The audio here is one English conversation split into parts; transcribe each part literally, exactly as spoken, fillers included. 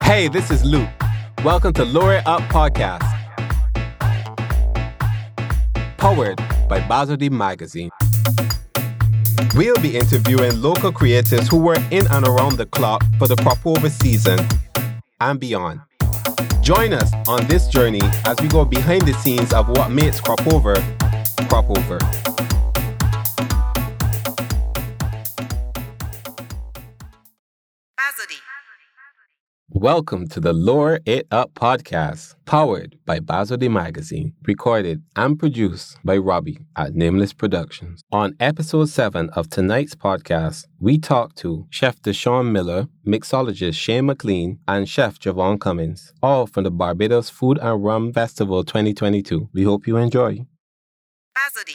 Hey, this is Luke. Welcome to Lure It Up Podcast. Powered by Bazodi Magazine. We'll be interviewing local creators who work in and around the clock for the crop over season and beyond. Join us on this journey as we go behind the scenes of what makes crop over, crop over. Welcome to the Lure It Up Podcast, powered by Bazodi Magazine, recorded and produced by Robbie at Nameless Productions. On episode seven of tonight's podcast, we talk to Chef Deshawn Miller, mixologist Shane McLean, and Chef Javon Cummins, all from the Barbados Food and Rum Festival twenty twenty-two. We hope you enjoy. Bazodi.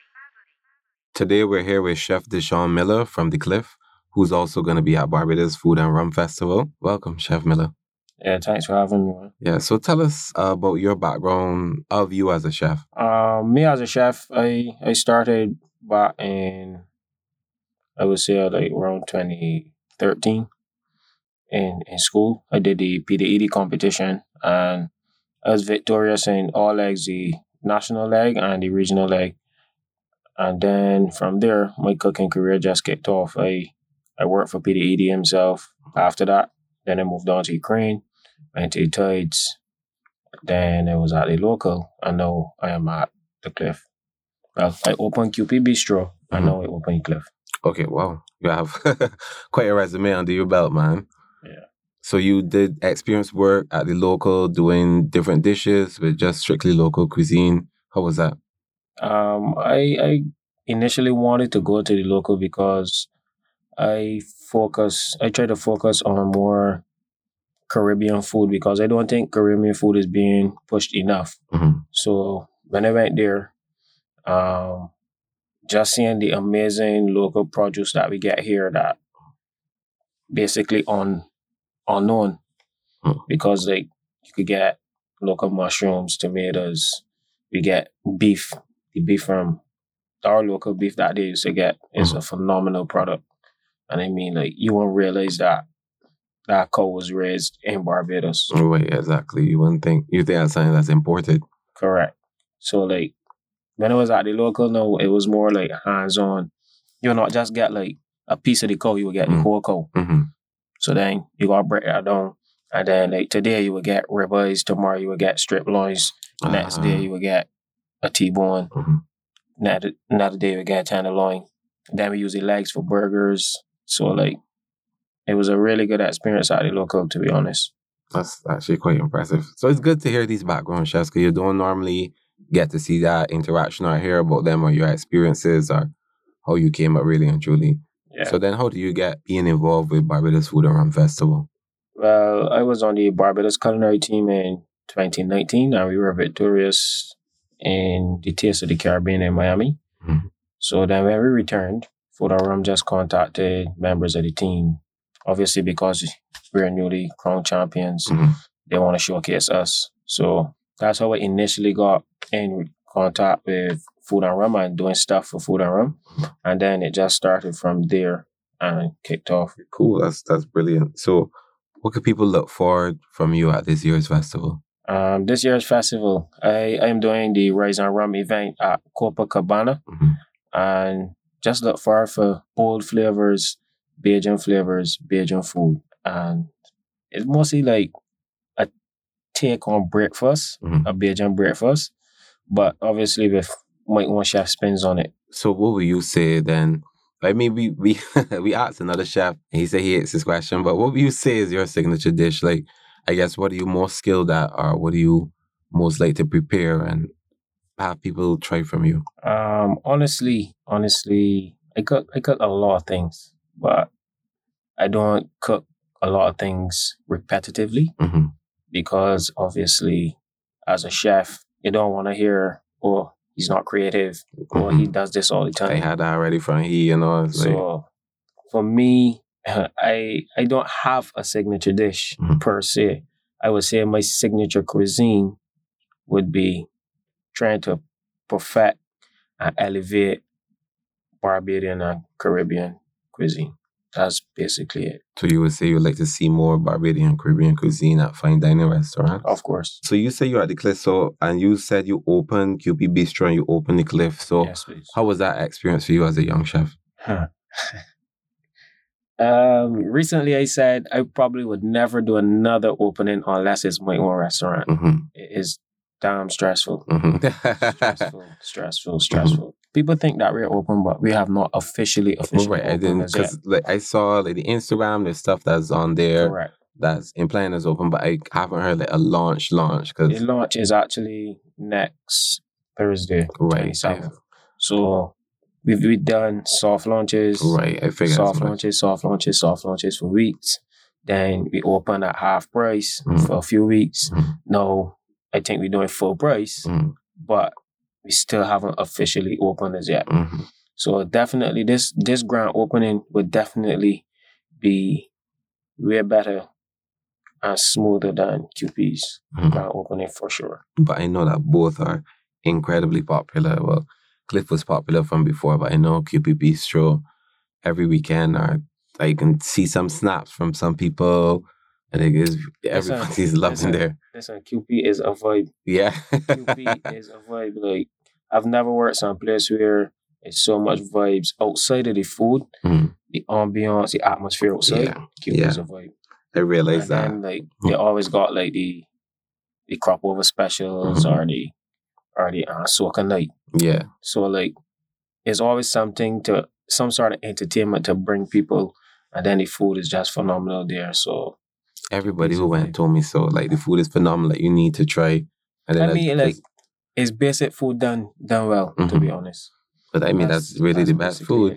Today we're here with Chef Deshawn Miller from The Cliff, who's also going to be at Barbados Food and Rum Festival. Welcome, Chef Miller. Yeah, thanks for having me, man. Yeah, so tell us uh, about your background of you as a chef. Um, me as a chef, I, I started back in, I would say like around twenty thirteen in, in school. I did the P D E D competition and I was victorious in all legs, the national leg and the regional leg. And then from there, my cooking career just kicked off. I I worked for P D E D himself. After that, then I moved on to Ukraine, went to Tides. Then I was at the local, and now I am at The Cliff. Well, I opened Q P Bistro, and mm-hmm. now I open Cliff. Okay, wow. You have quite a resume under your belt, man. Yeah. So you did experience work at the local, doing different dishes with just strictly local cuisine. How was that? Um, I, I initially wanted to go to the local because I focus, I try to focus on more Caribbean food because I don't think Caribbean food is being pushed enough. Mm-hmm. So when I went there, um, just seeing the amazing local produce that we get here that basically un, unknown mm-hmm. because like you could get local mushrooms, tomatoes, we get beef, the beef from our local beef that they used to get is mm-hmm. a phenomenal product. And I mean, like, you won't realize that that cow was raised in Barbados. Right, exactly. You wouldn't think, you think that's something that's imported. Correct. So, like, when I was at the local, no, it was more like hands-on. You'll not just get, like, a piece of the cow, you will get mm-hmm. the whole cow. Mm-hmm. So then you got to break that down. And then, like, today you will get ribeyes, tomorrow you will get strip loins, uh-huh. next day you will get a T-bone, mm-hmm. another, another day you will get tenderloin. Then we use the legs for burgers. So, like, it was a really good experience at the local, to be honest. That's actually quite impressive. So it's good to hear these background chefs because you don't normally get to see that interaction or hear about them or your experiences or how you came up really and truly. Yeah. So then how do you get being involved with Barbados Food and Rum Festival? Well, I was on the Barbados culinary team in twenty nineteen and we were victorious in the Taste of the Caribbean in Miami. Mm-hmm. So then when we returned, Food and Rum just contacted members of the team. Obviously, because we're newly crowned champions, mm-hmm. they want to showcase us. So that's how I initially got in contact with Food and Rum and doing stuff for Food and Rum. And then it just started from there and kicked off. Cool. That's that's brilliant. So what could people look forward from you at this year's festival? Um, this year's festival, I am doing the Rise and Rum event at Copacabana. Mm-hmm. And just look forward for bold flavors, Bajan flavors, Bajan food. And it's mostly like a take on breakfast, mm-hmm. a Bajan breakfast, but obviously with my own chef spins on it. So what would you say then? Like maybe we we asked another chef and he said he hates this question, but what would you say is your signature dish? Like, I guess, what are you most skilled at or what do you most like to prepare and have people try from you? Um, honestly, honestly, I cook I cook a lot of things, but I don't cook a lot of things repetitively mm-hmm. because obviously, as a chef, you don't want to hear, "Oh, he's not creative," or mm-hmm. "He does this all the time." I had that already from he, you know. So like... for me, I I don't have a signature dish mm-hmm. per se. I would say my signature cuisine would be trying to perfect and elevate Barbadian and Caribbean cuisine. That's basically it. So you would say you would like to see more Barbadian Caribbean cuisine at fine dining restaurants? Of course. So you say you're at the Cliff, so and you said you opened Q P Bistro and you opened the Cliff. So yes, please. How was that experience for you as a young chef? Huh. um, recently, I said I probably would never do another opening unless it's my own restaurant. Mm-hmm. It is damn stressful. Mm-hmm. stressful, stressful, stressful. Mm-hmm. People think that we're open, but we have not officially, officially right, opened I didn't, as yet. Like, I saw like the Instagram, there's stuff that's on there. Correct. That's implying as open, but I haven't heard like a launch launch. Cause the launch is actually next Thursday, right. twenty-seventh. So we've, we've done soft launches. Right, I figured soft launches, soft launches, soft launches for weeks. Then we open at half price mm. for a few weeks. Mm. Now I think we're doing full price, mm. but we still haven't officially opened as yet. Mm-hmm. So definitely this this grand opening would definitely be way better and smoother than Q P's mm-hmm. grand opening for sure. But I know that both are incredibly popular. Well, Cliff was popular from before, but I know Q P Bistro every weekend are I can see some snaps from some people. I think it's, everybody's loving listen, there. Listen, Q P is a vibe. Yeah. Q P is a vibe. Like, I've never worked someplace where it's so much vibes outside of the food, mm. the ambiance, the atmosphere outside. Yeah. Q P yeah. is a vibe. I realize and that. Then, like, they always got like the the crop over specials mm-hmm. or the or the uh, soca night. Yeah. So like, it's always something to some sort of entertainment to bring people, and then the food is just phenomenal there. So. Everybody who went told me so. Like, the food is phenomenal. Like, you need to try. And then I mean, like, it's basic food done done well, mm-hmm. to be honest. But I mean, that's, that's really that's the best food.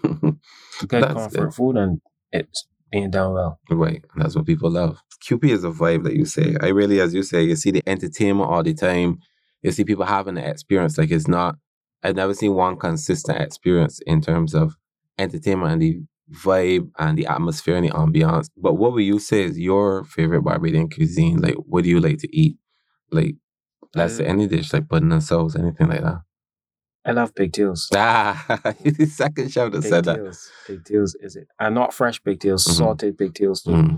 Good that's comfort good. Food, and it's being done well. Right. And that's what people love. Q P is a vibe, like you say. I really, as you say, you see the entertainment all the time. You see people having the experience. Like, it's not, I've never seen one consistent experience in terms of entertainment and the vibe and the atmosphere and the ambiance. But what would you say is your favorite Barbadian cuisine? Like, what do you like to eat? Like, let's say any dish, like pudding and sauce, anything like that. I love pigtails. Ah, you're the second chef that said that. Pigtails is it? And not fresh pigtails, mm-hmm. salted pigtails too. Mm-hmm.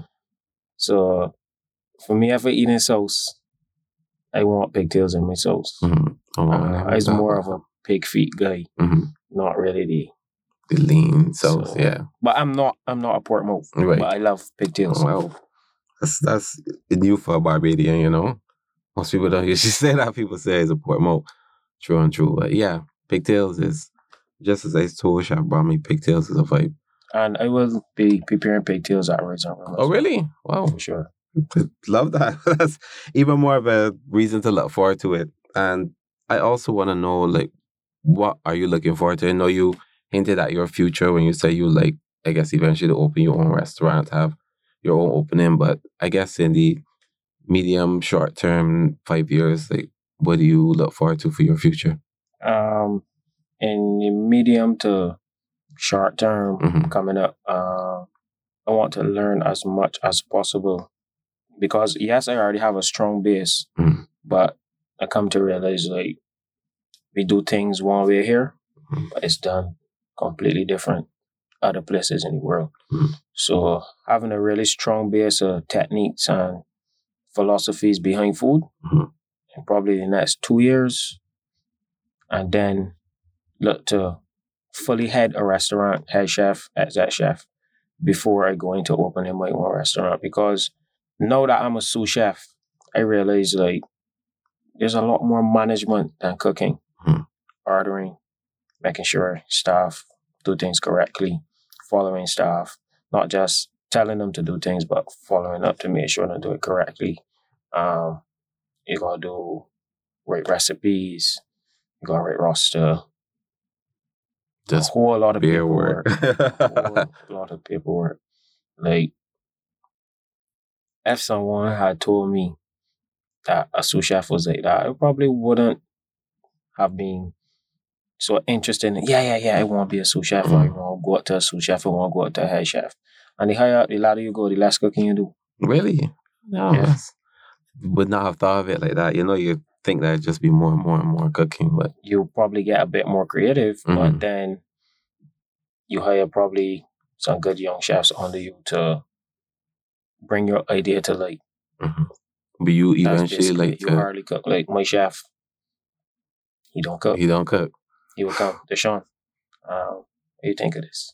So, for me, if I'm eating sauce, I want pigtails in my sauce. Mm-hmm. Oh, uh, I was more of a pig feet guy, mm-hmm. not really the the lean sauce. So, yeah, but I'm not. I'm not a pork mouth. Right. But I love pigtails. Oh, well, that's that's new for a Barbadian, you know. Most people don't usually say that. People say it's a pork mouth. True and true, but yeah. Pigtails is, just as I told Chef Brahmi, pigtails is a vibe. And I will be preparing pigtails at Red Zone. Oh, really? Wow. For sure. Love that. That's even more of a reason to look forward to it. And I also want to know, like, what are you looking forward to? I know you hinted at your future when you say you, like, I guess eventually to open your own restaurant, have your own opening. But I guess in the medium, short term, five years, like, what do you look forward to for your future? Um, in the medium to short term mm-hmm. coming up, uh, I want to learn as much as possible because yes, I already have a strong base, mm-hmm. but I come to realize like we do things one way here, mm-hmm. but it's done completely different other places in the world. Mm-hmm. So having a really strong base of techniques and philosophies behind food, mm-hmm. in probably the next two years. And then look to fully head a restaurant, head chef, exec chef, before I go into opening my own restaurant. Because now that I'm a sous chef, I realize like there's a lot more management than cooking, hmm. ordering, making sure staff do things correctly, following staff, not just telling them to do things, but following up to make sure they do it correctly. Um, you gotta do right recipes. You got right roster. Just a whole lot of paperwork. a whole lot of paperwork. Like, if someone had told me that a sous chef was like that, I probably wouldn't have been so interested in, yeah, yeah, yeah, I want to be a sous chef. Mm. I want to go out to a sous chef. I want to go out to a head chef. And the higher up, the ladder you go, the less cooking you do. Really? No. Yes. Would not have thought of it like that. You know, you think that it'd just be more and more and more cooking, but you'll probably get a bit more creative, mm-hmm. but then you hire probably some good young chefs under you to bring your idea to light. Mm-hmm. But you eventually like you to... hardly cook. Like my chef, he don't cook. He don't cook. He will come. Deshaun, um, what do you think of this?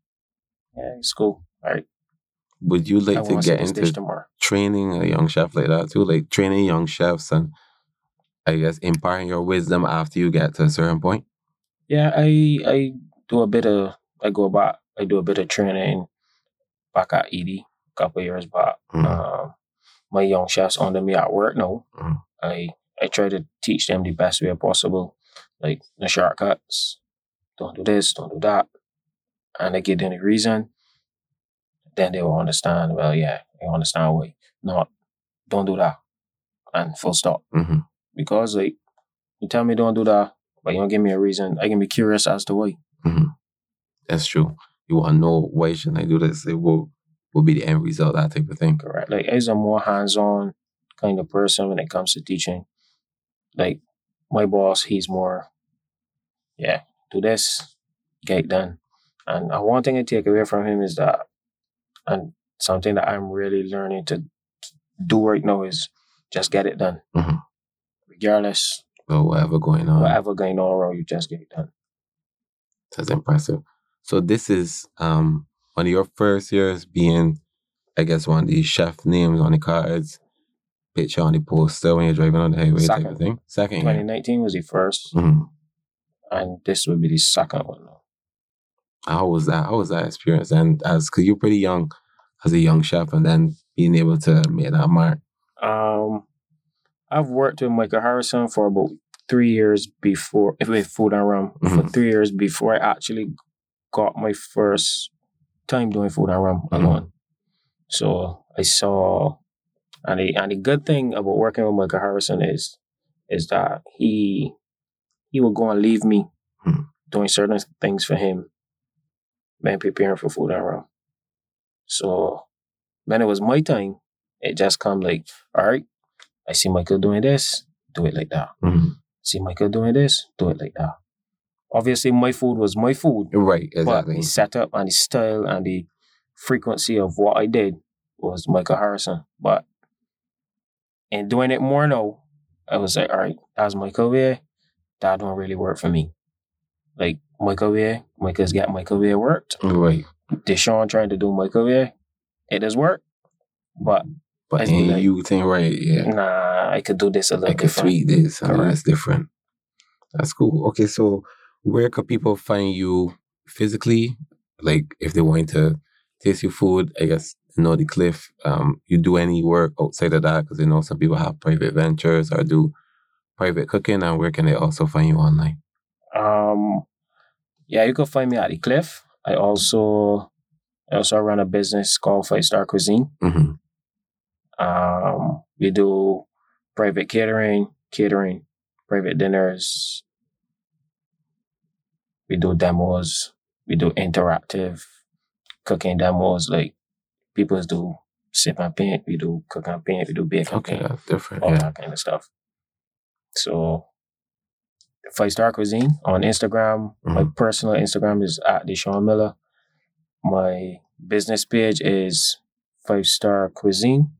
Yeah, it's cool. All right. Would you like I to get into training a young chef like that too? Like training young chefs and I guess imparting your wisdom after you get to a certain point? Yeah, I I do a bit of, I go back, I do a bit of training back at Edie a couple of years back. Mm-hmm. Um, my young chefs under me at work now. Mm-hmm. I, I try to teach them the best way possible. Like the shortcuts. Don't do this, don't do that. And I give them the reason. Then they will understand, well, yeah, I understand why. Not, don't do that. And full stop. Mm-hmm. Because, like, you tell me don't do that, but you don't give me a reason, I can be curious as to why. Mm-hmm. That's true. You want to know why should I do this? It will, will be the end result, that type of thing. Correct. Like, I'm a more hands-on kind of person when it comes to teaching. Like, my boss, he's more, yeah, do this, get it done. And uh, one thing I take away from him is that, and something that I'm really learning to do right now is just get it done. Mm-hmm. Regardless. Well, whatever going on. Whatever going on around, you just get it done. That's impressive. So this is um, one of your first years being, I guess, one of the chef names on the cards, picture on the poster when you're driving on the highway second. Type of thing. Second twenty nineteen year. Was the first. Mm-hmm. And this would be the second one now. How was that? How was that experience? And as, because you're pretty young as a young chef and then being able to make that mark. Um, I've worked with Michael Harrison for about three years before, with Food and Rum, mm-hmm. for three years before I actually got my first time doing Food and Rum mm-hmm. alone. So I saw, and the, and the good thing about working with Michael Harrison is, is that he, he would go and leave me mm-hmm. doing certain things for him when preparing for Food and Rum. So when it was my time, it just come like, all right, I see Michael doing this, do it like that. Mm-hmm. See Michael doing this, do it like that. Obviously, my food was my food. Right, exactly. But the setup and the style and the frequency of what I did was Michael Harrison. But in doing it more now, I was like, all right, that's Michael way. That don't really work for me. Like, Michael way, Michael's got Michael way worked. Right. Deshaun trying to do Michael way, it does work. But But ain't like, you think right, yeah. Nah, I could do this a little I could different. tweak this, and that's different. That's cool. Okay, so where could people find you physically? Like, if they want to taste your food, I guess, you know, the Cliff, um, you do any work outside of that? Because you know some people have private ventures or do private cooking, and where can they also find you online? Um, yeah, you can find me at the Cliff. I also, I also run a business called Five Star Cuisine. Mm-hmm. Um, we do private catering, catering, private dinners. We do demos. We do interactive cooking demos. Like, people do sip and paint. We do cook and paint. We do bake and okay, paint. That's different. All yeah. that kind of stuff. So, Five Star Cuisine on Instagram. Mm-hmm. My personal Instagram is at Deshaun Miller. My business page is Five Star Cuisine.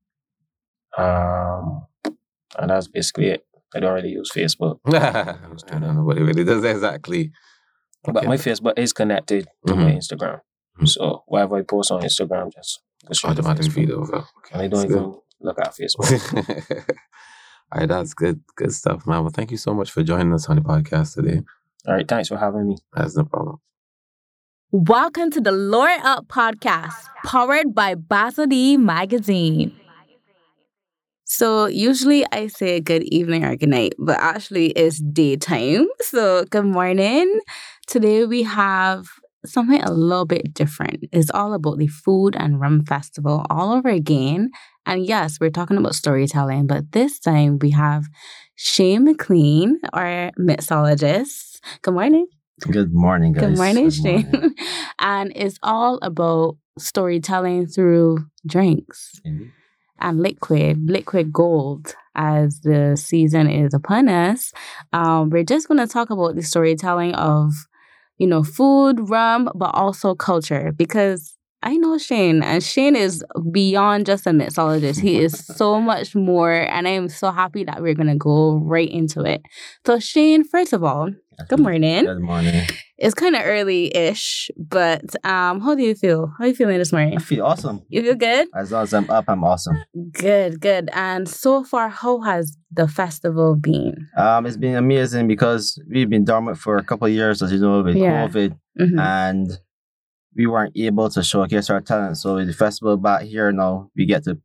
Um, and that's basically it. I don't really use Facebook. I don't know what it really does exactly. Okay. But my Facebook is connected to mm-hmm. my Instagram. Mm-hmm. So whatever I post on Instagram, just automatically feed over. Okay. And I don't that's even good. Look at Facebook. All right, that's good, good stuff, man. Well, thank you so much for joining us on the podcast today. All right, thanks for having me. That's no problem. Welcome to the Lore Up Podcast, powered by Basil D Magazine. So usually I say good evening or good night, but actually it's daytime. So good morning. Today we have something a little bit different. It's all about the Food and Rum Festival all over again. And yes, we're talking about storytelling, but this time we have Shane McLean, our mixologist. Good morning. Good morning, guys. Good morning, Good Shane. Morning. And it's all about storytelling through drinks. Mm-hmm. And liquid, liquid gold, as the season is upon us. Um, we're just going to talk about the storytelling of, you know, food, rum, but also culture. Because I know Shane, and Shane is beyond just a mixologist. He is so much more, and I am so happy that we're going to go right into it. So Shane, first of all, good morning. Good morning. It's kind of early-ish, but um, how do you feel? How are you feeling this morning? I feel awesome. You feel good? As long as I'm up, I'm awesome. Good, good. And so far, how has the festival been? Um, it's been amazing because we've been dormant for a couple of years, as you know, with Yeah. COVID, Mm-hmm. and we weren't able to showcase our talent. So with the festival back here now, we get to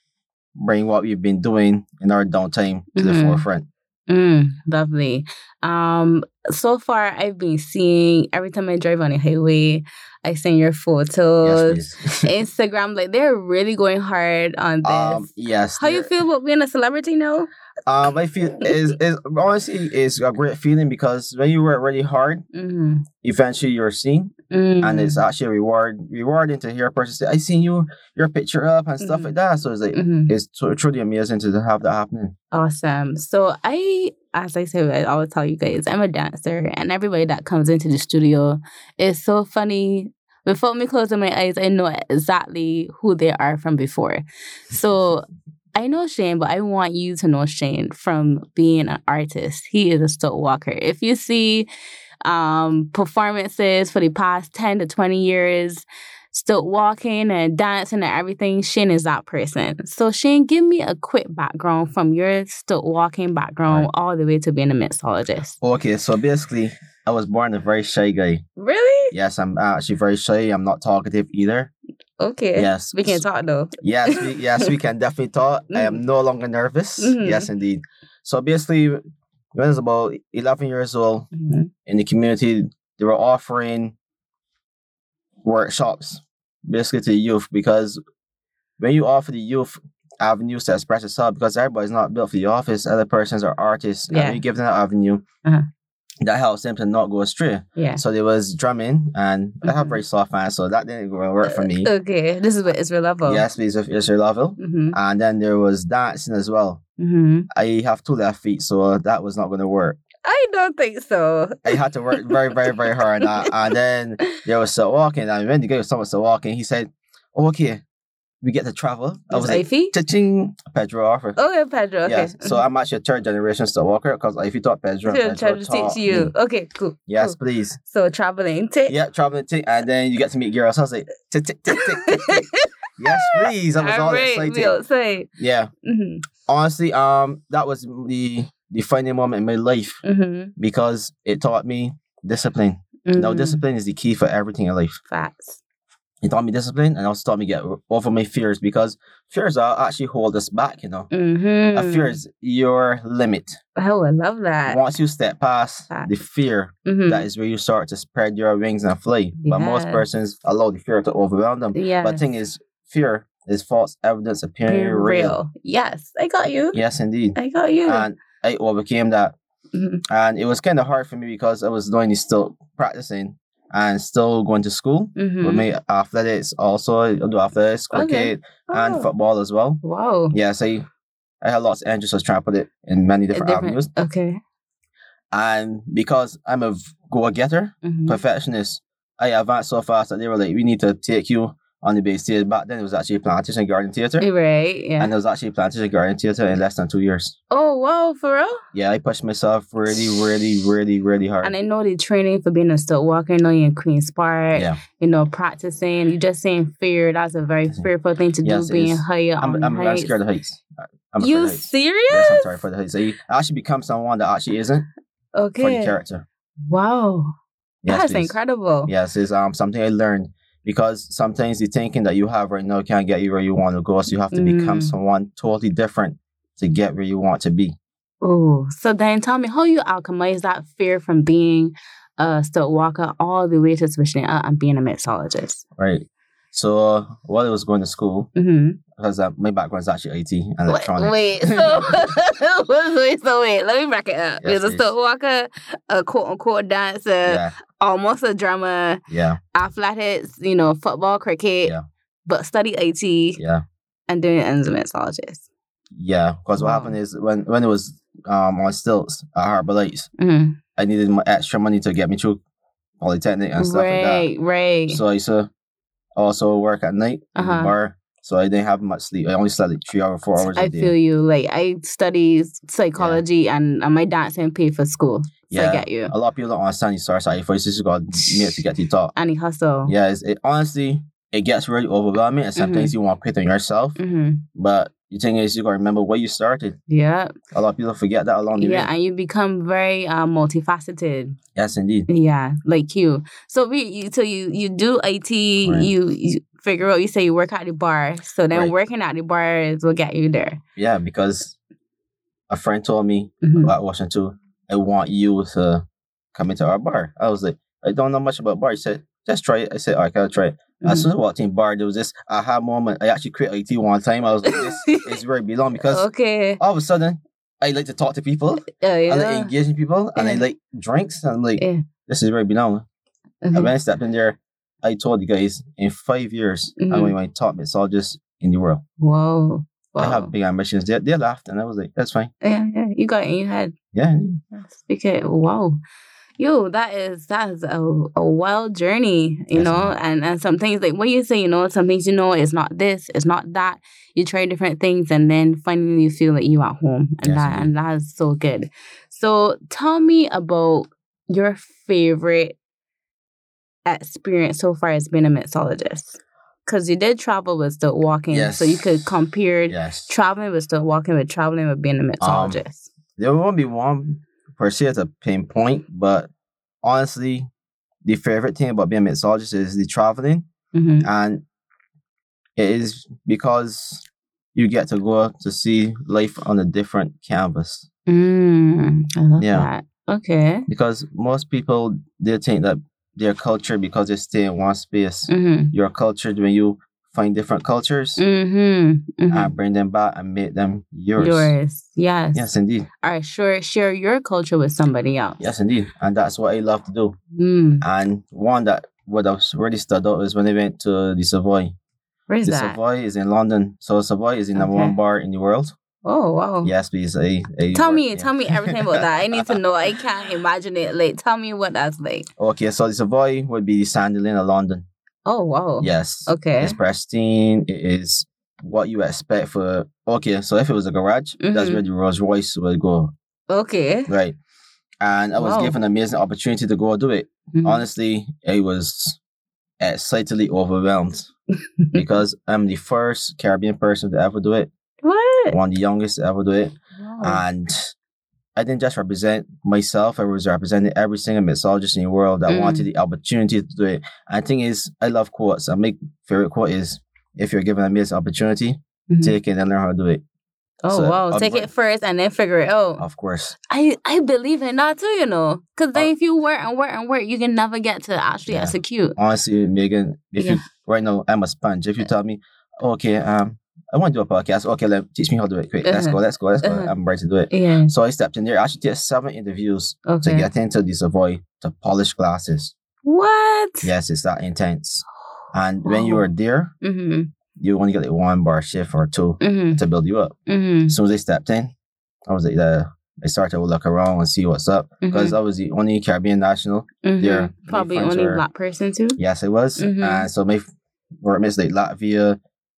bring what we've been doing in our downtime to Mhm. the forefront. Mm, lovely. Um, so far, I've been seeing every time I drive on the highway, I see your photos, Yes, please. Instagram. Like they're really going hard on this. um, yes. How you there- feel about being a celebrity now? Um, I feel is is honestly it's a great feeling because when you work really hard, Mm-hmm. eventually you're seen. Mm. And it's actually a reward, rewarding to hear a person say, "I seen you, your picture up," and stuff Mhm. like that. So it's like Mhm. it's tr- truly amazing to have that happening. Awesome. So I, as I say, I always tell you guys, I'm a dancer, and everybody that comes into the studio is so funny. Before me closing my eyes, I know exactly who they are from before. So I know Shane, but I want you to know Shane from being an artist. He is a stoat walker. If you see um, performances for the past ten to twenty years, still walking and dancing and everything, Shane is that person. So Shane, give me a quick background from your still walking background Right. all the way to being a mixologist. Okay, so basically, I was born a very shy guy. Really? Yes, I'm actually very shy. I'm not talkative either. Okay. Yes, We can talk though. Yes, we yes we can definitely talk. I am no longer nervous. Mhm. Yes, indeed. So basically, when I was about eleven years old, Mhm. in the community, they were offering workshops basically to the youth because when you offer the youth avenues to express yourself, because everybody's not built for the office, other persons are artists, Yeah. and when you give them that avenue, Uh-huh. that helps them to not go astray. Yeah. So there was drumming, and I have Mhm. very soft hands, so that didn't really work for me. Okay. This is what Israel level. Yes, please, if it's your level. Mm-hmm. And then there was dancing as well. Mm-hmm. I have two left feet, so that was not going to work. I don't think so. I had to work very, very, very hard on that. And then there was still walking. And when the guy was someone still walking, he said, oh, okay, we get to travel. I was like, Ify? cha-ching, Pedro offer. Okay, Pedro. Okay. Yes. So I'm actually a third generation still walker because if you taught Pedro, Should Pedro try to taught teach you. me. Okay, cool. Yes, cool. please. So traveling. Tick. Yeah, traveling tick, and then you get to meet girls. I was like, tick, tick, tick, tick, tick, tick. Yes, please. I was all, right, excited. we'll say. Yeah. Mm-hmm. Honestly, um, that was the defining moment in my life Mm-hmm. because it taught me discipline. Mm-hmm. Now, discipline is the key for everything in life. Facts. It taught me discipline and also taught me to get over my fears because fears are actually hold us back, you know. Mm-hmm. A fear is your limit. Oh, I love that. Once you step past Fact. the fear, Mm-hmm. that is where you start to spread your wings and fly. But most Yes. persons allow the fear to overwhelm them. Yeah. But the thing is, fear is false evidence appearing real. real. Yes, I got you. Yes, indeed. I got you. And I overcame that. Mhm. And it was kind of hard for me because I was doing still practicing and still going to school. Mhm. With my athletics also. I do athletics, Okay. cricket, and Oh. football as well. Wow. Yes, I, I had lots of interest. I was trying to put it in many different, avenues. Okay. And because I'm a go-getter, Mhm. perfectionist, I advanced so fast that they were like, we need to take you on the base stage. Back then, it was actually Plantation Garden Theatre. Right. Yeah. And it was actually Plantation Garden Theatre in less than two years. Oh wow, for real. Yeah, I pushed myself really, really, really, really hard. And I know the training for being a stilt walker. I know you're in Queen's Park. yeah, You know, practicing. You just saying fear. That's a very fearful thing to Yes, do. it Being is. higher I'm, on I'm very heights. scared of heights. I'm afraid You of heights. serious? Yes, I'm terrified of heights. I actually become someone that actually isn't for the Okay. character. Wow. Yes, That's please. incredible. Yes, it's um something I learned because sometimes the thinking that you have right now can't get you where you want to go. So you have to become Mm. someone totally different to get where you want to be. Oh, so then tell me how you alchemize that fear from being a stilt walker all the way to switching up and being a mixologist. Right. So while I was going to school, Mm-hmm. because uh, my background is actually I T and Wait, electronics. wait, so wait, so wait, let me back it up. Yes, There's a please. stilt walker, a quote unquote dancer, Yeah, almost a drummer, yeah, athletics, you know, football, cricket, Yeah. but study I T yeah, and doing it as a mixologist. yeah. Because what Wow. happened is when when it was um on stilts at Harbour Lights, Mm-hmm. I needed my extra money to get me through Polytechnic and stuff right, like that. right. So I used to also work at night in Uh-huh. the bar. So I didn't have much sleep. I only slept like three hours, four hours a I day. feel you. Like, I study psychology and, and my dad didn't pay for school. So I get you. A lot of people don't understand you start sacrifices. You just got to to get to the top. And he hustle. Yeah, it's, it honestly, it gets really overwhelming, and sometimes Mhm. you want to quit on yourself. Mm-hmm. But the thing is, you got to remember where you started. Yeah. A lot of people forget that along the Yeah, way. and you become very uh, multifaceted. Yes, indeed. Yeah, like you. So we, you, so you, you do I T. Right. You, you figure out. You say you work at the bar. So then Right. working at the bar is what get you there. Yeah, because a friend told me Mhm. at Washington, I want you to come into our bar. I was like, I don't know much about bar. He said, just try it. I said, all right, I'll try it. As soon as I walked in bar, there was this aha moment. I actually quit I T one time. I was like, this is where I belong, because Okay. all of a sudden, I like to talk to people. Oh yeah. I like engaging people, and I Yeah. like drinks. And I'm like, Yeah. this is where I belong. And Mhm. when I stepped in there, I told the guys, in five years, Mhm. I'm going to be my top mixologist in the world. Whoa. I Wow. have big ambitions. They, they laughed, and I was like, that's fine. Yeah, yeah. You got it in your head. Yeah. Speak it. Wow. Yo, that is that is a, a wild journey, you Yes, know, ma'am. and and some things like what you say, you know, some things you know it's not this, it's not that. You try different things, and then finally you feel like you at home, and Yes, that indeed. and that is so good. So tell me about your favorite experience so far as being a mixologist, because you did travel with Still Walking, Yes. so you could compare Yes. traveling with Still Walking with traveling with being a mixologist. There won't be one per se to pinpoint, but honestly, the favorite thing about being a mixologist is the traveling, Mm-hmm. and it is because you get to go to see life on a different canvas. Mm, I love Yeah. that. Okay. Because most people, they think that their culture, because they stay in one space, Mm-hmm. your culture, when you find different cultures Mm-hmm. mm-hmm. and bring them back and make them yours. Yours. Yes. Yes, indeed. All right. Sure. Share your culture with somebody else. Yes, indeed. And that's what I love to do. Mm. And one that would have really stood out is when I went to the Savoy. Where's The that? Savoy is in London. So Savoy is the number Okay. one bar in the world. Oh wow. Yes, please. I, I Tell work- me. yeah. Tell me everything about that. I need to know. I can't imagine it. Like, tell me what that's like. Okay, so the Savoy would be the Sandiland of London. Oh wow. Yes. Okay. It's pristine. It is what you expect for... Okay, so if it was a garage, that's Mhm. where the Rolls Royce would go. Okay. Right. And I was Wow. given an amazing opportunity to go do it. Mhm. Honestly, I was excitedly overwhelmed because I'm the first Caribbean person to ever do it. What? One of the youngest to ever do it. Wow. And I didn't just represent myself, I was representing every single mixologist in the world that Mm. wanted the opportunity to do it. And the thing is, I love quotes. And my favorite quote is, if you're given a amazing opportunity, Mhm. take it and learn how to do it. Oh so, wow. I'll Take bring- it first and then figure it out. Of course. I, I believe in that too, you know. Because then Uh, if you work and work and work, you can never get to actually Yeah. execute. Honestly, Megan, if Yeah. you, right now, I'm a sponge. If you tell me, okay, um, I want to do a podcast. Okay, let teach me how to do it. Quick, let's Uh-huh. go, let's go, let's go. Uh-huh. I'm ready to do it. Yeah. So I stepped in there. I actually did seven interviews to Okay. get into the Savoy to polish glasses. What? Yes, it's that intense. And when you Wow. were there, Mm-hmm. you only get like one bar shift or two Mm-hmm. to build you up. Mm-hmm. As soon as I stepped in, I was like, uh, I started to look around and see what's up because I was the only Caribbean national. Mm-hmm. Yeah, Probably my friends only were- black person too. Yes, I was. Mhm. And so my workmates like Latvia,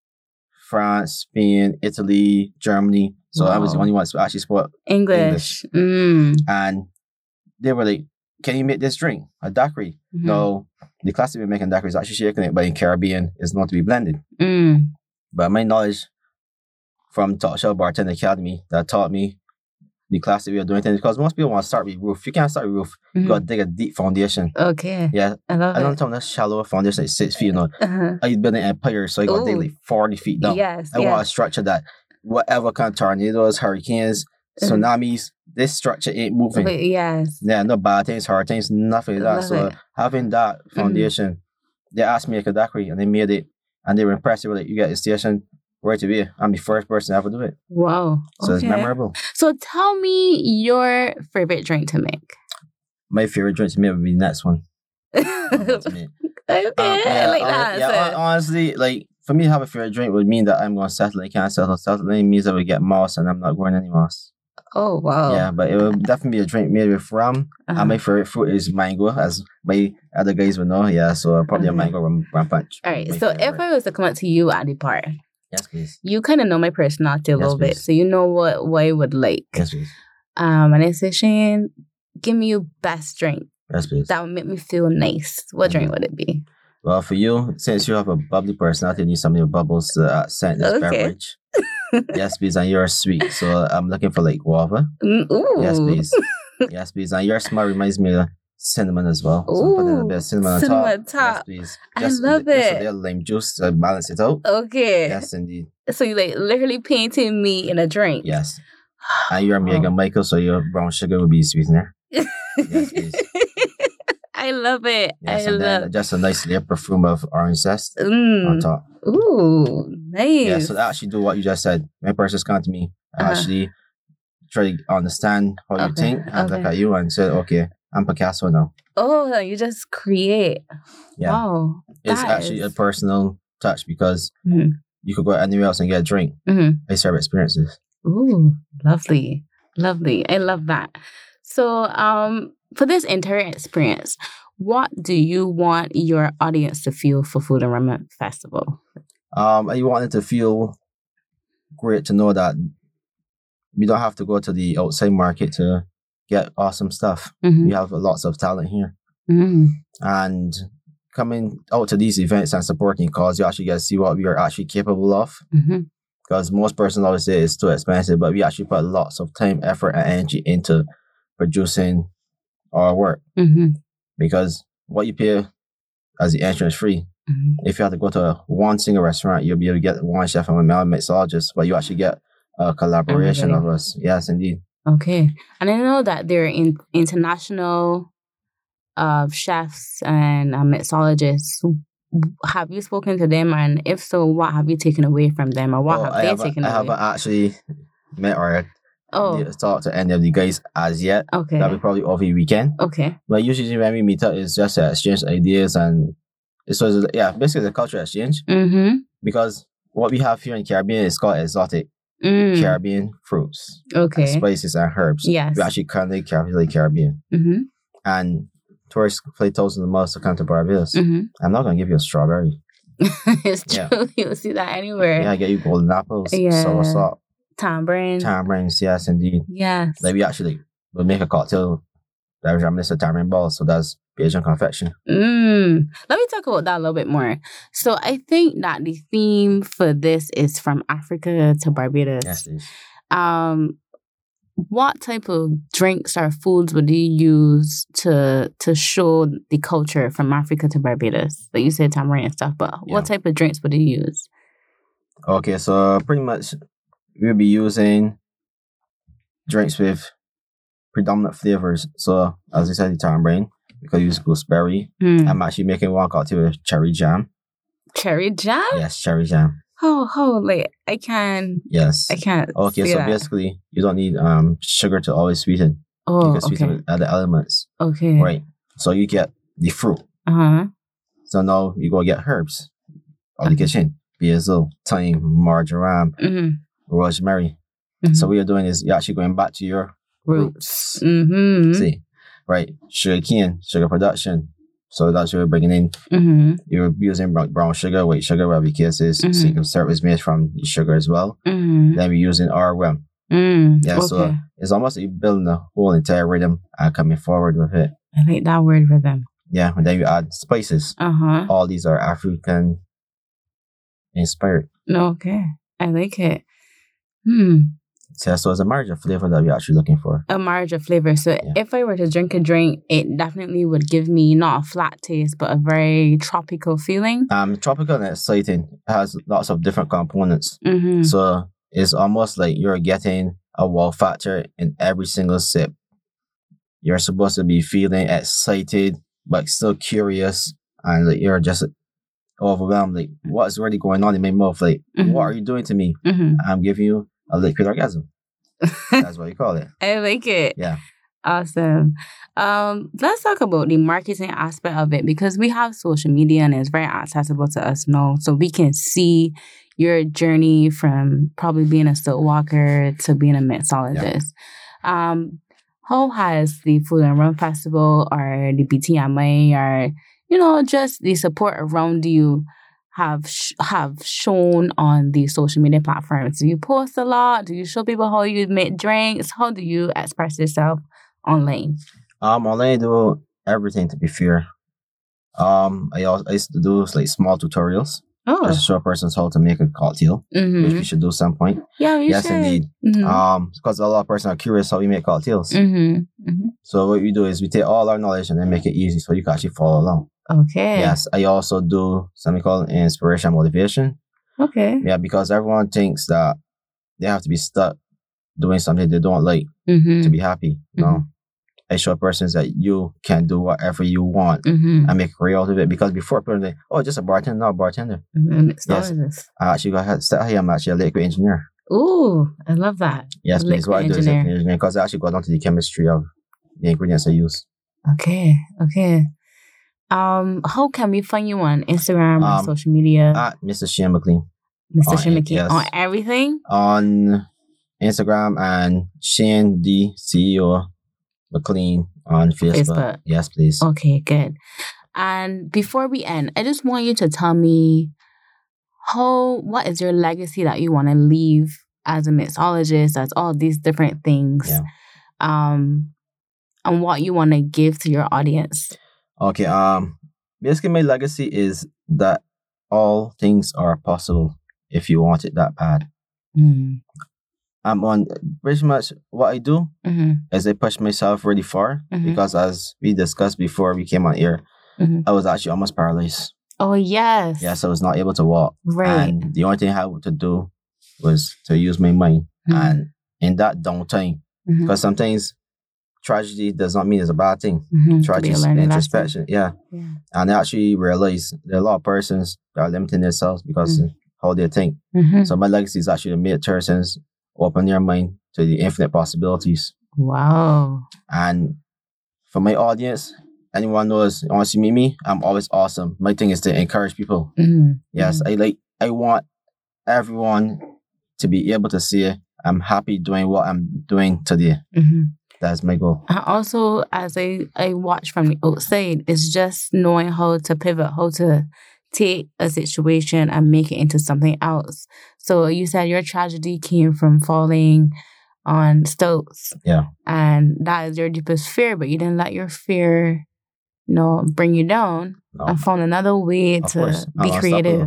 France, Spain, Italy, Germany. So I was the Wow. only one to actually spoke. English. Mm. And they were like, can you make this drink? A daiquiri? Mhm. No, the classic way of making daiquiri is actually shaking it, but in Caribbean, it's not to be blended. Mm. But my knowledge from Top Shelf Bartender Academy that taught me the classic way of doing things, because most people want to start with roof. You can't start with roof. You Mhm. got to dig a deep foundation. Okay. Yeah, I love I don't it. tell them that's shallow foundation, like six feet. You know, Uh-huh. I built an empire, so I got to dig Ooh. like forty feet down. Yes. I want a yes. structure that whatever kind of tornadoes, hurricanes, Mhm. tsunamis, this structure ain't moving. Wait, yes. Yeah, no bad things, hard things, nothing like that. Love So it. having that foundation, they asked me to make a daiquiri and they made it and they were impressed. They were like, you get the station right away. I'm the first person to ever do it. Wow. So it's Okay. memorable. So tell me your favorite drink to make. My favorite drink to make would be the next one. okay, To me. I Um, like that. hon- yeah, answer. hon- honestly, like for me to have a favorite drink would mean that I'm going to settle. I can't settle. Settling means I would get moss and I'm not going any moss. Oh, wow. Yeah, but it will definitely be a drink made with rum. Uh-huh. And my favorite fruit is mango, as my other guys would know. Yeah, so probably Okay. a mango rum, rum punch. All right. My So if favorite. I was to come up to you at the bar, Yes, please. you kind of know my personality a Yes, little bit. please. So you know what, what I would like. Yes, please. Um, and I say, Shane, give me your best drink. Yes, please. That would make me feel nice. What drink would it be? Well, for you, since you have a bubbly personality and you need something with bubbles to accent this Okay. beverage. Yes, please. And you're sweet. So I'm looking for like guava. Mm, ooh. Yes, please. Yes, please. And your smell reminds me of cinnamon as well. So put in a Ooh, bit of cinnamon on cinnamon top. top. Yes, please. I Just, love just it. a little lime juice to balance it out. Okay. Yes, indeed. So you like literally painting me in a drink. Yes. And you're Megan Michael, so your brown sugar will be sweetener. Yes, please. I love it. Yes, I and then love. just a nice layer perfume of orange zest on Mm. top. Ooh, nice. Yeah, so I actually do what you just said. When persons come to me, I Uh-huh. actually try to understand how you Okay, think and look okay. at you and say, okay, I'm Picasso now. Oh, you just create. Yeah. Wow. It's that actually is- a personal touch because Mhm. you could go anywhere else and get a drink. Mhm. I serve experiences. Ooh, lovely. Lovely. I love that. So, um, for this entire experience, what do you want your audience to feel for Food and Rum Festival? Um, I wanted to feel great to know that we don't have to go to the outside market to get awesome stuff. Mm-hmm. We have lots of talent here. Mm-hmm. And coming out to these events and supporting cause, you actually get to see what we are actually capable of. Mm-hmm. Because most persons always say it's too expensive, but we actually put lots of time, effort, and energy into producing our work. Mm-hmm. Because what you pay as the entrance free, Mm-hmm. if you have to go to one single restaurant, you'll be able to get one chef and one mixologist, but you actually get a collaboration of Everybody. us. Yes, indeed. Okay. And I know that there are in, international uh, chefs and uh, mixologists. Have you spoken to them? And if so, what have you taken away from them? Or what Oh, have I they haven't, taken I away? haven't actually met or Oh, talked to any of the guys as yet. okay. That'll be probably over the weekend. Okay. But usually when we meet up, it's just to exchange ideas and it's so yeah, basically the culture exchange. Mm-hmm. Because what we have here in Caribbean is called exotic Mm. Caribbean fruits, Okay. spices, and herbs. Yes. We actually currently Caribbean, Caribbean, Mm-hmm. and tourists play thousands of miles to come to Barbados. Mm-hmm. I'm not gonna give you a strawberry. It's Yeah. true. You'll see that anywhere. Yeah, I get you golden apples, Yeah. sour salt, Tambourine. tamarins. Yes, indeed. Yes. Like we actually will make a cocktail that reminisces of tamarind balls. So that's Asian confection. Mm. Let me talk about that a little bit more. So I think that the theme for this is from Africa to Barbados. Yes, please. Um, what type of drinks or foods would you use to to show the culture from Africa to Barbados? Like you said, tamarind and stuff, but Yeah. what type of drinks would you use? Okay, so pretty much we'll be using drinks with predominant flavors. So as I said, the tamarind, because we use gooseberry. Hmm. I'm actually making one cocktail with cherry jam. Cherry jam? Yes, cherry jam. Oh, oh, like I can, Yes. I can't. Okay, see so that. basically you don't need um sugar to always sweeten. You Oh, can sweeten okay, with other elements. okay, Right. So you get the fruit. Uh huh. So now you go get herbs out the Okay. kitchen. Basil, thyme, marjoram, Mm-hmm. rosemary. Mm-hmm. So what you're doing is you're actually going back to your Roots. roots. Mm-hmm. See, right? Sugar cane, sugar production. So that's what you're bringing in. Mm-hmm. You're using brown brown sugar, white sugar, whatever the case is. Mhm. Secret syrup is made from the sugar as well. Mm-hmm. Then we're using R W M. Mm. Yeah, okay. so it's almost like you're building the whole entire rhythm and coming forward with it. I like that word for them. Yeah, and then you add spices. Uh huh. All these are African inspired. No, okay. I like it. Hmm. So, so it's a marriage of flavor that we're actually looking for. A marriage of flavor. So Yeah. if I were to drink a drink, it definitely would give me not a flat taste, but a very tropical feeling. Um, tropical and exciting has lots of different components. Mm-hmm. So it's almost like you're getting a wow factor in every single sip. You're supposed to be feeling excited, but still curious, and like you're just overwhelmed. Like, what's really going on in my mouth? Like, Mhm. what are you doing to me? Mm-hmm. I'm giving you a liquid orgasm. That's what you call it. I like it. Yeah. Awesome. Um, let's talk about the marketing aspect of it because we have social media and it's very accessible to us now. So we can see your journey from probably being a stilt walker to being a mixologist. Yeah. Um, how has the Food and Rum Festival or the B T M A or, you know, just the support around you have sh- have shown on the social media platforms? Do you post a lot? Do you show people how you make drinks? How do you express yourself online? Um, online I do everything, to be fair. Um, I also I used to do like small tutorials. Oh. Just to show persons how to make a cocktail, mm-hmm. which we should do some point. Yeah, we yes, should. indeed. Mm-hmm. Um, because a lot of persons are curious how we make cocktails. Mm-hmm. Mm-hmm. So what we do is we take all our knowledge and then make it easy so you can actually follow along. Okay. Yes, I also do something called inspiration and motivation. Okay. Yeah, because everyone thinks that they have to be stuck doing something they don't like mm-hmm. to be happy. No. Mm-hmm. I show persons that you can do whatever you want mm-hmm. and make a career out of it. Because before people think, oh, just a bartender, not a bartender. Mm-hmm. Yes, I actually got start here. I'm actually a liquid engineer. Ooh, I love that. Yes, a please. What I do is liquid engineering because I actually go down to the chemistry of the ingredients I use. Okay, okay. Um, how can we find you on Instagram or um, social media? At Mister Shane McLean. Mister Shane McLean yes. on everything? On Instagram and Shane D C E O McLean on Facebook. Facebook. Yes, please. Okay, good. And before we end, I just want you to tell me how, what is your legacy that you want to leave as a mixologist, as all these different things, yeah. um, and what you want to give to your audience. Okay. Um. Basically, my legacy is that all things are possible if you want it that bad. Mm. I'm on pretty much what I do mm-hmm. is I push myself really far mm-hmm. because as we discussed before we came on air, mm-hmm. I was actually almost paralyzed. Oh, yes. Yes, I was not able to walk. Right. And the only thing I had to do was to use my mind. Mm-hmm. And in that downtime, mm-hmm. because sometimes tragedy does not mean it's a bad thing. Mm-hmm. Tragedy is introspection. Yeah. yeah. And I actually realize there are a lot of persons that are limiting themselves because mm-hmm. of how they think. Mm-hmm. So my legacy is actually to make persons open their mind to the infinite possibilities. Wow. And for my audience, anyone knows, wants to meet me, I'm always awesome. My thing is to encourage people. Mm-hmm. Yes, mm-hmm. I like, I want everyone to be able to see I'm happy doing what I'm doing today. Mm-hmm. That's my goal. And also, as I, I watch from the outside, it's just knowing how to pivot, how to take a situation and make it into something else. So you said your tragedy came from falling on stilts. Yeah. And that is your deepest fear, but you didn't let your fear, you know, bring you down no. and found another way of to course. be I'm creative.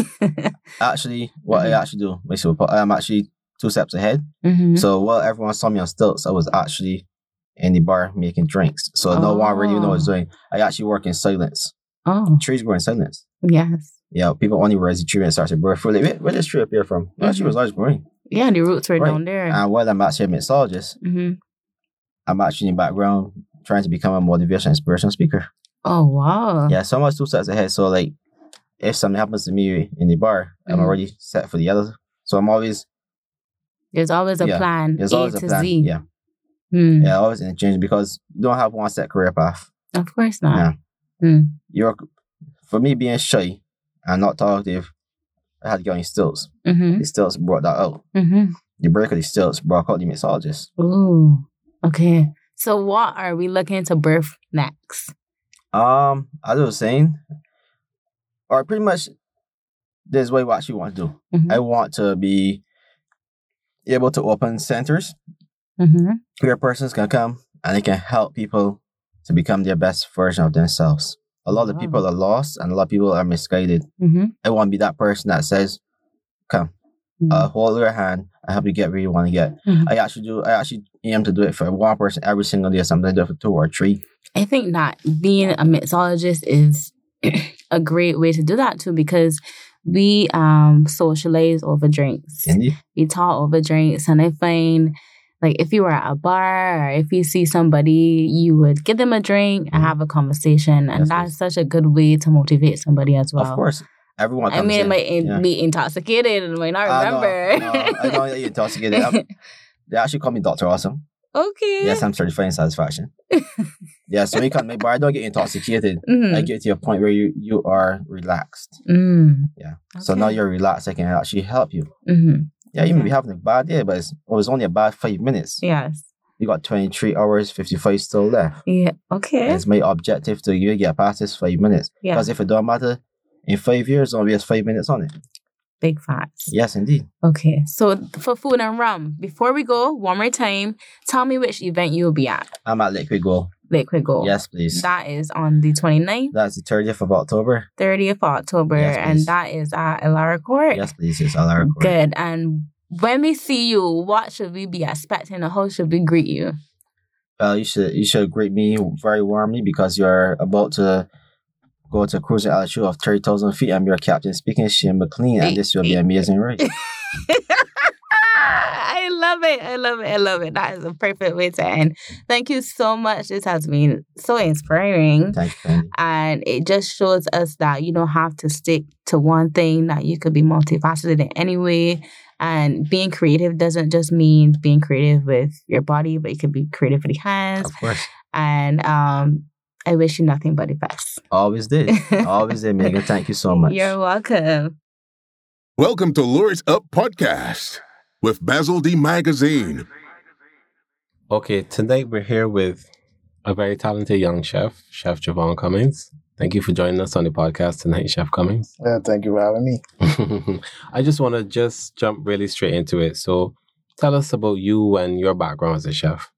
Actually, what mm-hmm. I actually do, my super, I'm actually two steps ahead. Mm-hmm. So while everyone saw me on stilts, I was actually in the bar making drinks. So oh. no one really knew what I was doing. I actually work in silence. Oh. Trees grow in silence. Yes. Yeah, people only realize the tree and start to grow. Like, where, where did this tree appear from? Mm-hmm. That tree was always growing. Yeah, the roots were right. down there. And while I'm actually a mixologist, mm-hmm. I'm actually in the background trying to become a motivation inspirational speaker. Oh, wow. Yeah, so I'm always two steps ahead. So, like, if something happens to me in the bar, mm-hmm. I'm already set for the other. So I'm always... There's always a yeah, plan. There's A always to a plan. Z. Yeah. Mm. Yeah, always in change because you don't have one set career path. Of course not. Yeah. Mm. You're, for me, being shy and not talkative, I had to get on stilts. Mm-hmm. The stilts brought that out. Mm-hmm. The break of the stilts brought out the mixologist. Ooh, okay. So what are we looking to birth next? Um, as I was saying, or pretty much, this is what I actually want to do. Mm-hmm. I want to be able to open centers mm-hmm. where persons can come and they can help people to become their best version of themselves. A lot wow. of people are lost and a lot of people are misguided. Mm-hmm. I want to be that person that says, come, mm-hmm. uh, hold your hand and help you get where you want to get. Mm-hmm. I actually do, I actually aim to do it for one person every single day. Sometimes I do it for two or three. I think that being a mixologist is a great way to do that too, because we um socialize over drinks. Indeed. We talk over drinks, and I find like if you were at a bar or if you see somebody, you would give them a drink and have a conversation, and yes, that's yes. such a good way to motivate somebody as well. Of course. Everyone comes I mean, in. it might in, yeah. be intoxicated and might not uh, remember. No, no, I don't get intoxicated. I'm, they actually call me Doctor Awesome. Okay. Yes, I'm certified in satisfaction. Yeah, so you can, my bar don't get intoxicated. Mhm. I get to a point where you, you are relaxed. Mm. Yeah. So Okay. now you're relaxed. I can actually help you. Mm-hmm. Yeah, you may be having a bad day, but it's, it was only a bad five minutes. Yes. You got twenty-three hours, fifty-five still left. Yeah. Okay. And it's my objective to you get past this five minutes. Yeah. Because if it don't matter, in five years, only has five minutes on it. Big facts. Yes, indeed. Okay. So for food and rum, before we go, one more time, tell me which event you'll be at. I'm at Liquid Gold. Liquid Gold. Yes, please. That is on the twenty-ninth, That's the thirtieth of October. thirtieth of October, Yes, and please. that is at Elara Court. Yes, please. It's Alara Court. Good. And when we see you, what should we be expecting, or how should we greet you? Well, you should you should greet me very warmly because you're about to go to a cruising altitude of thirty thousand feet. I'm your captain speaking, Shane McLean, and this will be amazing, right? I love it. I love it. I love it. That is a perfect way to end. Thank you so much. This has been so inspiring. Thank you, Candy. And it just shows us that you don't have to stick to one thing, that you could be multifaceted in any way. And being creative doesn't just mean being creative with your body, but you could be creative with your hands. Of course. And um, I wish you nothing but the best. Always did. Always did, Megan. Thank you so much. You're welcome. Welcome to Lures Up Podcast with Basil D Magazine. Okay, tonight we're here with a very talented young chef, Chef Javon Cummings. Thank you for joining us on the podcast tonight, Chef Cummings. Yeah, thank you for having me. I just want to just jump really straight into it. So tell us about you and your background as a chef.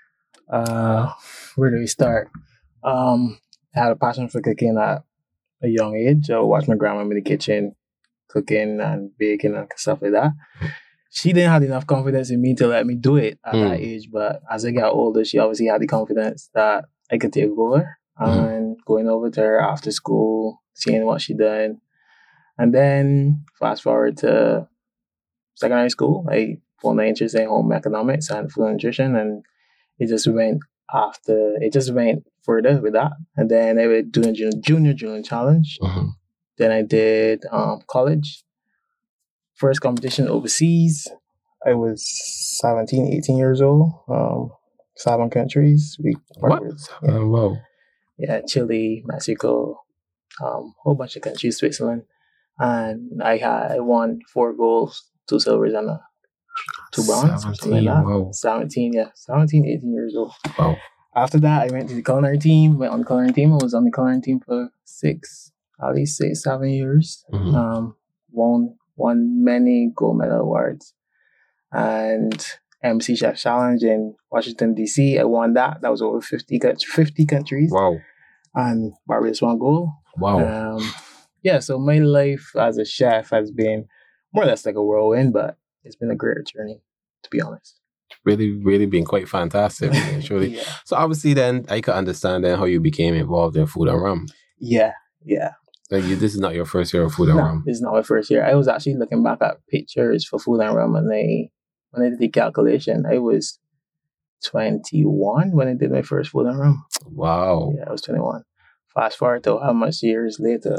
Uh, where do we start? Um, I had a passion for cooking at a young age. I would watch my grandma in the kitchen cooking and baking and stuff like that. She didn't have enough confidence in me to let me do it at Mm. that age, but as I got older, she obviously had the confidence that I could take over. Mm. And going over to her after school, seeing what she done. And then fast forward to secondary school, I found my interest in home economics and food nutrition, and it just went after, it just went further with that. And then I was doing junior junior, junior challenge. Mhm. Then I did um, college. First competition overseas. I was seventeen, eighteen years old. Um, seven countries. We What? worked with- yeah. Uh, whoa. Yeah, Chile, Mexico, um, whole bunch of countries, Switzerland, and I had I won four golds, two silvers, and a, two bronze, something like seventeen, that. wow. Seventeen, yeah, seventeen, eighteen years old. Wow. After that, I went to the culinary team. Went on the culinary team. I was on the culinary team for six, at least six, seven years. Mhm. Um, won won many gold medal awards, and M C Chef Challenge in Washington D C. I won that. That was over fifty, coun- fifty countries. Wow. And Barbados won gold. Wow. Um, yeah, so my life as a chef has been more or less like a whirlwind, but it's been a great journey, to be honest. Really, really been quite fantastic, actually. yeah. So obviously then I could understand then how you became involved in food and rum. Yeah, yeah. Like you, this is not your first year of food and No, rum. this is not my first year. I was actually looking back at pictures for food and rum, and I, when I did the calculation, I was twenty-one when I did my first food and rum. Wow. Yeah, I was twenty-one. Fast forward to how much years later,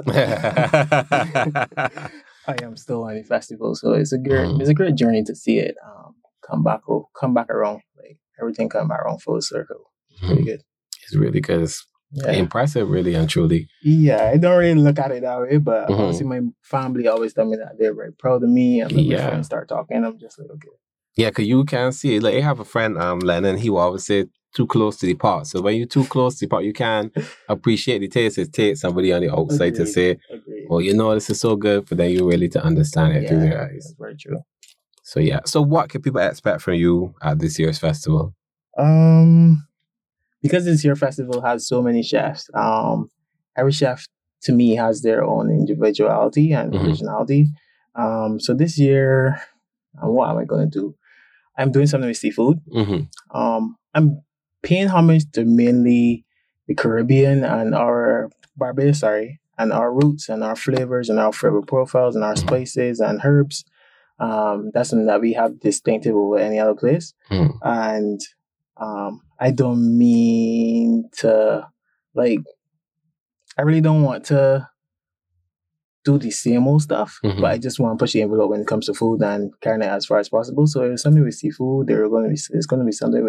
I am still on the festival. So it's a great, Mm. it's a great journey to see it um, come back, o- come back around. Like everything come back around full circle. Pretty good. It's really good. It's Yeah. impressive, really and truly. Yeah, I don't really look at it that way, but Mhm. obviously my family always tell me that they're very proud of me, and when Yeah. my friends start talking, I'm just like, okay. Yeah, because you can see it. Like, I have a friend, um, Lennon, he will always say, too close to the pot. So when you're too close to the pot, you can appreciate the taste. It takes somebody on the outside to Agreed. say, Agreed. well, you know, this is so good, but then you really to understand it through Yeah, their eyes. that's very true. So yeah. So what can people expect from you at this year's festival? Um, because this year festival has so many chefs. Um, every chef to me has their own individuality and Mhm. originality. Um, so this year, uh, what am I going to do? I'm doing something with seafood. Mm-hmm. Um, I'm paying homage to mainly the Caribbean and our Barbados, sorry, and our roots and our flavors and our flavor profiles and our spices and herbs. Um, that's something that we have distinctive over any other place. Mm. And um, I don't mean to, like, I really don't want to do the same old stuff, Mhm. but I just want to push the envelope when it comes to food and carrying it as far as possible. So if it's something with seafood, there are going to be it's going to be something with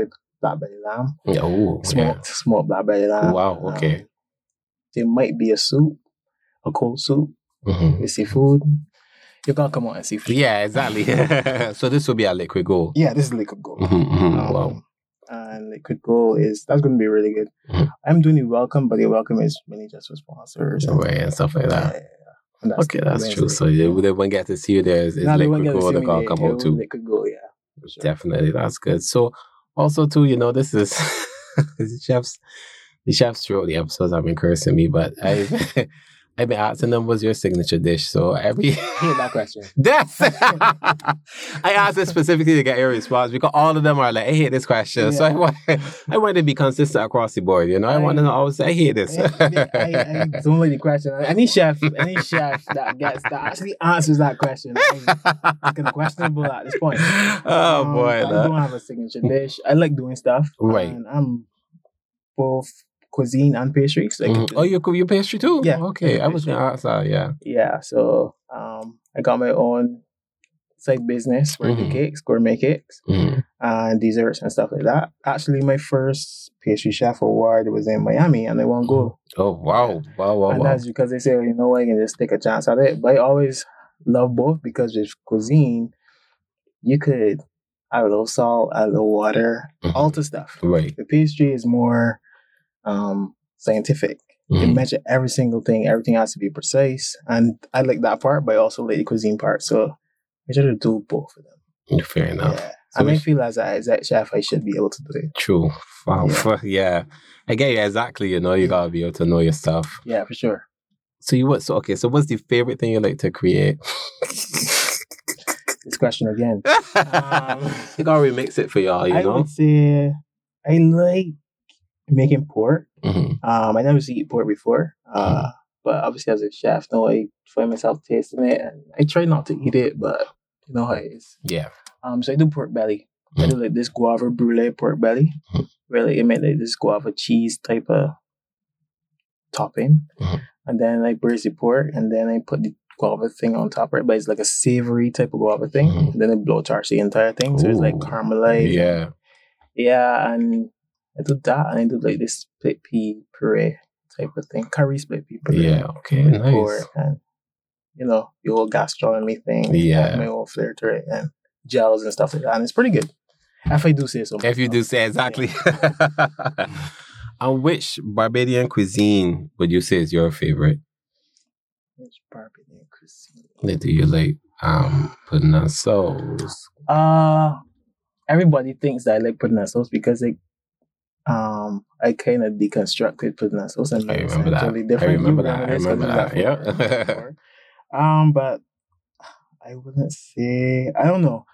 black belly lamb. Oh, Smoked, yeah. smoked black belly lamb. Wow, okay. Um, there might be a soup, a cold soup Mm-hmm. with seafood. You can't come out and seafood. Yeah, exactly. So this will be a liquid gold. Yeah, this is liquid gold. Mm-hmm, mm-hmm. Um, Wow. And liquid gold is, that's going to be really good. Mhm. I'm doing the welcome, but the welcome is mainly just for sponsors. And, Right, and stuff like that. Yeah, and that's Okay, that's Wednesday. true. So they, they won't get to see you there. It's, it's Nah, they won't liquid get to gold see that me can there. come It out will too. liquid gold, yeah. for sure. Definitely, that's good. So also too, you know, this is the chefs the chefs throughout the episodes have been cursing me, but I I've been asking them what's your signature dish. So every I hate that question. That's I asked it specifically to get your response because all of them are like, I hate this question. So I Yeah. want I want to be consistent across the board, you know. I, I- want to always say I hate this. I, I, I don't like the question. Any chef, any chef that gets that actually answers that question, is kind of questionable at this point. Oh Um, boy. I that- don't have a signature dish. I like doing stuff. Right. And I'm both cuisine and pastries. Like, Mhm. Oh, you cook your pastry too? Yeah, Okay, I I do was pastry. gonna ask that. Yeah. yeah. So um, I got my own side business where I do Mhm. cakes, gourmet cakes, Mhm. and desserts and stuff like that. Actually, my first pastry chef award was in Miami, and I won gold. Oh wow, wow, wow, and wow. that's because they say, you know what, you can just take a chance at it. But I always love both because with cuisine, you could add a little salt, add a little water, Mhm. alter stuff. Right. The pastry is more um, scientific. You Mhm. measure every single thing. Everything has to be precise. And I like that part, but I also like the cuisine part. So I try to do both of them. Fair enough. Yeah. So and I we- feel as a, as a chef, I should be able to do it. True. Wow. Yeah. Yeah. I get you exactly. You know, you gotta be able to know your stuff. Yeah, for sure. So you what? So okay. So what's the favorite thing you like to create? This question again. Um, you gotta remix it for y'all. You I know. would say I like making pork. Mhm. Um, I never eat pork before. Uh, but obviously as a chef, now I find myself tasting it, and I try not to eat it, but you know how it is. Yeah. Um, so I do pork belly. I do like this guava brulee pork belly. Mhm. Really, it made like this guava cheese type of topping, Mhm. and then I braise the pork, and then I put the guava thing on top, right? But it's like a savory type of guava thing. Mhm. And then I blowtorch the entire thing, so it's like Ooh. caramelized. Yeah. Yeah, and I do that, and I do like this split pea puree type of thing, curry split pea puree. Yeah. Okay. with Nice. pork and you know the whole gastronomy thing. Yeah. add my own flair to it and gels and stuff like that, and it's pretty good. If I do say so. If you do myself. say exactly. And which Barbadian cuisine would you say is your favorite? Which Barbadian cuisine? Like, do you like um putting on sauce? Uh everybody thinks that I like pudding and sauce because like um I kind of deconstructed pudding and sauce and I made it remember that. essentially I different. You remember that. I this 'cause remember you that. was Yeah. at before. Um, but I wouldn't say I don't know.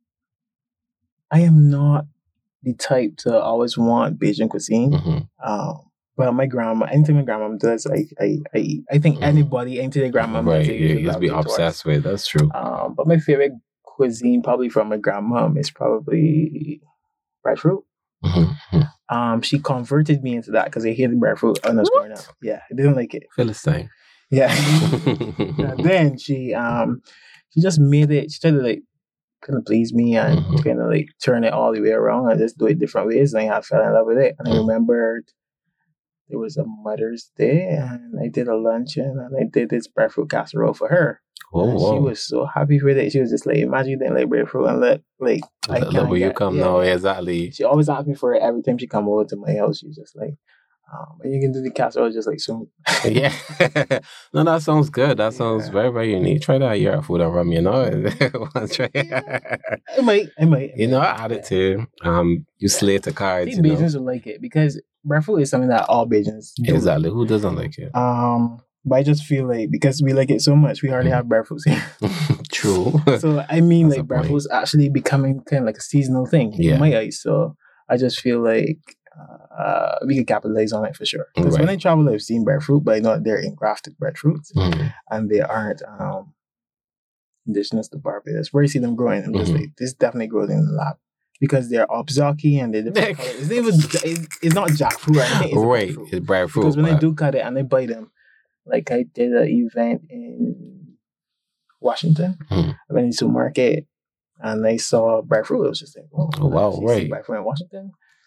I am not the type to always want Bajan cuisine. Mhm. Um, but my grandma, anything my grandma does, I I I, eat. I think Mhm. anybody, anything their grandma Right. does, You they usually you just love be it towards. obsessed with. That's true. Um, but my favorite cuisine, probably from my grandma, is probably breadfruit. Mhm. Um, she converted me into that because I hated breadfruit when I was growing up. Yeah, I didn't like it. Philistine. Yeah. And then she um she just made it. She tried to like kind of please me and Mhm. kind of like turn it all the way around and just do it different ways. And I fell in love with it. And I Mhm. remembered there was a Mother's Day and I did a luncheon and I did this breadfruit casserole for her. Whoa, And whoa. she was so happy with it. She was just like, imagine you didn't like breadfruit and let like I Look, look can't where you get- come yeah. now. Exactly. She always asked me for it every time she come over to my house. She was just like, um, you can do the casserole just like soon. Yeah. No, that sounds good. That sounds Yeah. very, very unique. Try that here at Food and Rum, you know. Once try- I might, I might. You know, I add it to um you slay the I cards, think you know. Bajans will like it because breadfruit is something that all Bajans do. Exactly. Who doesn't like it? Um, but I just feel like because we like it so much, we already have breadfruits here. True. So I mean, That's a like point. breadfruit's actually becoming kind of like a seasonal thing Yeah. in my eyes. So I just feel like uh, we can capitalize on it for sure. Because when Right. I travel, I've seen breadfruit, but I know they're engrafted breadfruits Mhm. and they aren't um indigenous to Barbados. Where you see them growing, I'm just Mhm. like, this definitely grows in the lab. Because they're obzaki and they're different colors. It's, not even, it's, it's not jackfruit or anything. It's Right. breadfruit. It's breadfruit. Because when I but- do cut it and I buy them, like I did an event in Washington, Mhm. I went into a market and I saw breadfruit. It was just like, oh, Oh, wow, I see right. breadfruit in Washington.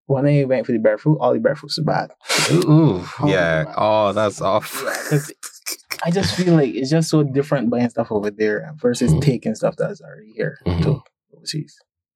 when I went for the breadfruit, all the breadfruits are bad. Ooh, All yeah. bad. Oh, that's awful. Yeah, 'cause I just feel like it's just so different buying stuff over there versus Mhm. taking stuff that's already here Mhm. to overseas.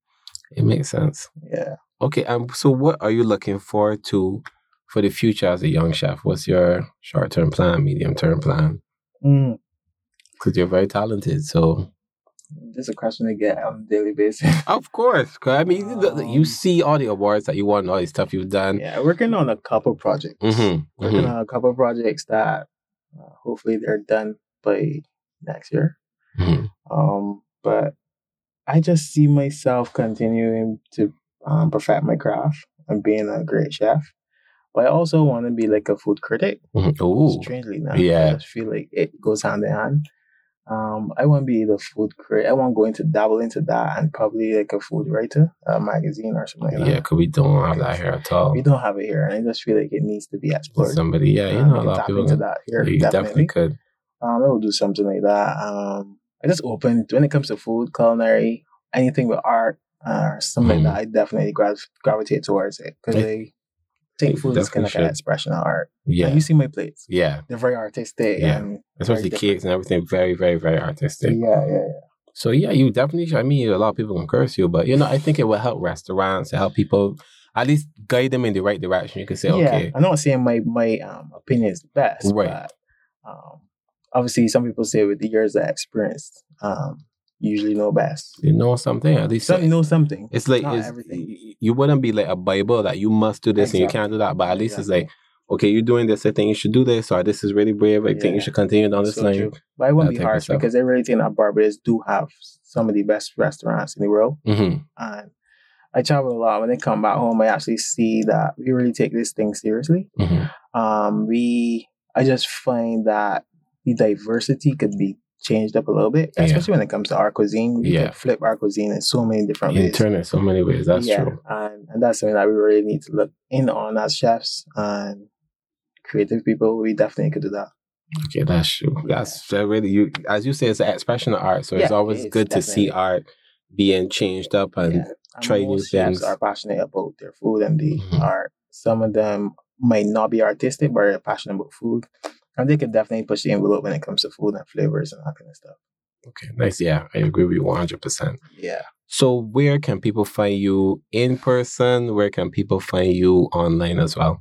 It makes sense. Yeah. Okay, um, so what are you looking forward to for the future as a young chef? What's your short-term plan, medium-term plan? Mm. Because you're very talented, so... This is a question I get on a daily basis. Of course. 'Cause I mean, you- you Um, see all the awards that you won, all the stuff you've done. Yeah, working on a couple projects. Mm-hmm. Working Mm-hmm. on a couple projects that uh, hopefully they're done by next year. Mm-hmm. Um, but I just see myself continuing to um, perfect my craft and being a great chef. But I also want to be like a food critic. Mm-hmm. Ooh. Strangely enough, Yeah. I just feel like it goes hand in hand. Um, I want to be the food critic. I want to go into dabble into that and probably like a food writer, a magazine or something like Yeah, that. because we don't have that here at all. We don't have it here, and I just feel like it needs to be explored. Somebody, yeah, you Um, know, we a can lot of tap people... into that here. you definitely definitely. could. Um, I will do something like that. Um, I just open when it comes to food, culinary, anything with art, uh, or something Mhm. like that. I definitely grav- gravitate towards it because Yeah. I think You food is kind definitely of like an should. expression of art. Yeah, And you see my plates; yeah. they're very artistic, Yeah. and Especially very cakes and everything, very, very, very artistic. yeah, yeah, yeah. So yeah, you definitely should. I mean, a lot of people can curse you, but you know, I think it will help restaurants, to help people, at least guide them in the right direction. You can say, Yeah, okay, I'm not saying my my um, opinion is the best, Right. but um, obviously some people say with the years of experience, um, you usually know best. you know something. At least Some know something. it's like not it's, everything. you wouldn't be like a Bible that you must do this and you can't do that. But at least it's like, okay, you're doing this. I think you should do this. Or this is really brave. I think you Yeah. should continue down this So lane. true. But I won't that be type of harsh stuff. because I really think that Barbados do have some of the best restaurants in the world. Mm-hmm. And I travel a lot. When I come back home, I actually see that we really take this thing seriously. Mm-hmm. Um, we, I just find that the diversity could be changed up a little bit, Yeah. especially when it comes to our cuisine. We Yeah. can flip our cuisine in so many different You ways. turn it so many ways. That's yeah, true. And, and that's something that we really need to look in on as chefs and creative people. We definitely could do that. Okay, that's true. Yeah. That's that really you. As you say, it's an expression of art. So it's Yeah, always it is, good to see definitely. art being changed up and Yeah. And try new most chefs things. are passionate about their food and the Mhm. art. Some of them might not be artistic, but are passionate about food. And they could definitely push the envelope when it comes to food and flavors and that kind of stuff. Okay, nice. Yeah, I agree with you one hundred percent. Yeah. So where can people find you in person? Where can people find you online as well?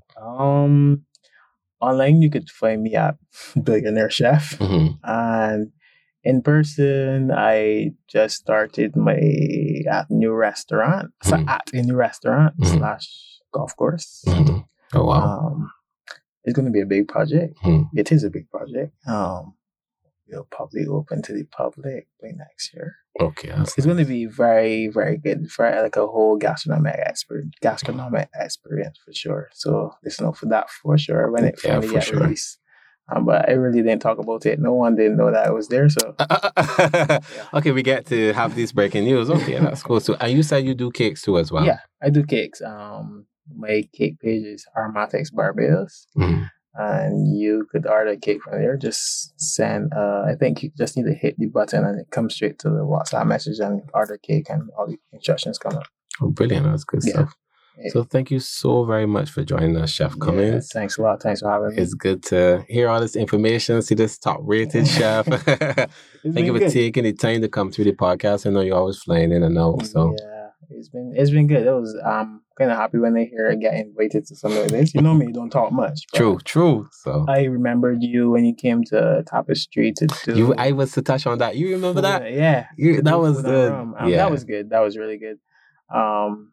Um, online, you could find me at Billionaire Chef. Mm-hmm. And in person, I just started my at new restaurant. So Mhm. at a new restaurant Mhm. slash golf course. Mm-hmm. Oh, wow. Um, it's going to be a big project. Mhm. It is a big project. Um, we'll probably open to the public by next year. Okay. That's It's going to be very, very good for like a whole gastronomic experience, gastronomic experience for sure. So listen out for that for sure when it Yeah, finally for gets sure. released. Um, but I really didn't talk about it. No one didn't know that I was there. So Okay, we get to have this breaking news. Okay, that's cool. So, and you said you do cakes too as well. yeah, I do cakes. Um, my cake page is Aromatics Barbados. Mhm. And you could order a cake from there. Just send, uh, I think you just need to hit the button and it comes straight to the WhatsApp message and order cake and all the instructions come up. Oh, brilliant. That's good Yeah. stuff. So thank you so very much for joining us, Chef Yeah, Cummings. thanks a lot. Thanks for having me. It's good to hear all this information, see this top rated chef. It's Thank you been for good. taking the time to come through the podcast. I know you're always flying in and out. So Yeah, it's been it's been good. It was um kind of happy when I hear I get invited to something like this. You know me, you don't talk much. but true, true. So I remembered you when you came to Tapestry to do. you I was to touch on that. You remember food- that? Yeah, You, to that do was food and good. rum. Um, Yeah. that was good. That was really good. Um,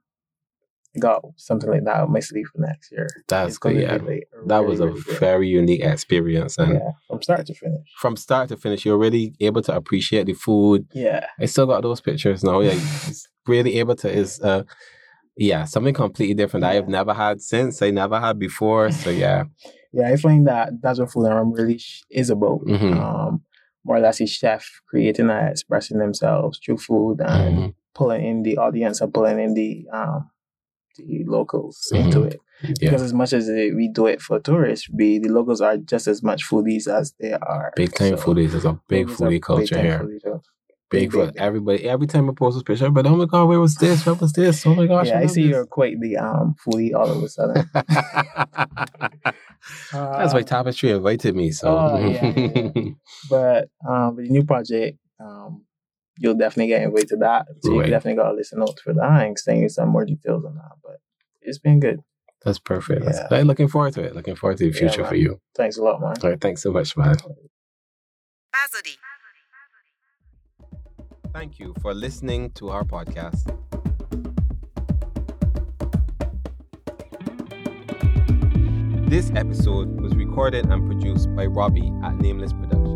I got something like that up my sleeve for next year. That's It's gonna good. be, Yeah. like, That really, was a really good. very unique experience. And yeah, from start to finish. from start to finish, you're really able to appreciate the food. Yeah, I still got those pictures now. Yeah, it's really able to is uh yeah, something completely different that Yeah. I've never had since. I never had before. So yeah. yeah. I find that that's what food and rum really sh- is about. Mhm. Um, more or less, a chef creating and expressing themselves through food and Mhm. pulling in the audience and pulling in the um the locals into Mhm. it. Yeah. Because as much as it, we do it for tourists, we the locals are just as much foodies as they are. Big time So, foodies. There's a big locals are foodie culture big-time here. foodies, too. Big Big, for big, big. everybody. Every time I post this picture, but oh my god, where was this? Where was this? Oh my gosh. Yeah, I love see this. you're quite the um foodie all of a sudden. That's why Uh, Tapestry invited me. So, Oh, yeah, yeah, But um, with the new project, um, you'll definitely get invited to that. So Right. you definitely got to listen out for that and extend some more details on that. But it's been good. that's perfect. That's, Yeah. I'm looking forward to it. Looking forward to the Yeah, future man. for you. Thanks a lot, man. All right, thanks so much, man. Bazodi. Thank you for listening to our podcast. This episode was recorded and produced by Robbie at Nameless Productions.